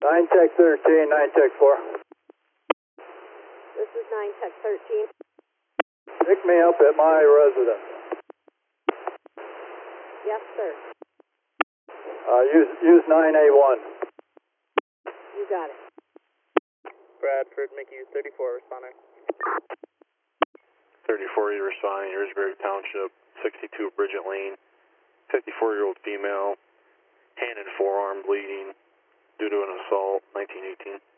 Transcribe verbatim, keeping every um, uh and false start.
nine Tech thirteen, nine Tech four. This is nine Tech thirteen. Pick me up at my residence. Yes, sir. Uh, use, use nine A one. You got it. Bradford, Mickey thirty-four responding. thirty-four, you're responding, Earsbury Township, sixty-two Bridget Lane, fifty-four-year-old female, hand and forearm bleeding due to an assault, nineteen eighteen.